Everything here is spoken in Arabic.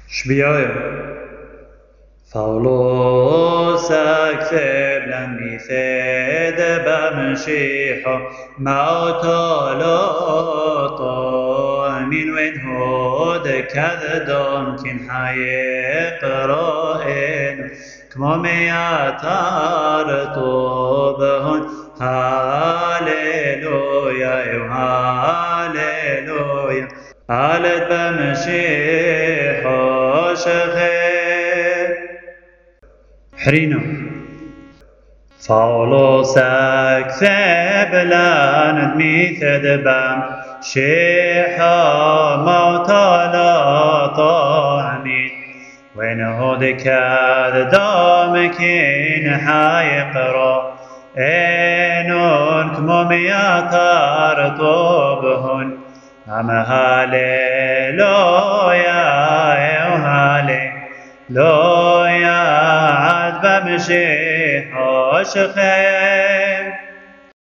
Shbiaja Faulos aktheb lan mithed b'mshicha ma'otoloto min wen hod kadam kin hayeqraen kmo me'atar tobhon Hallelujah Hallelujah Alet b'mshicha shechet Hrino Faulos aktheb lan mithed b'mshicha ma'otoloto min وين هودك دامكين حيقرا إنون كمومياتار طوبهن أما هاليلويا هاليلويا عاد بمشي حوشخين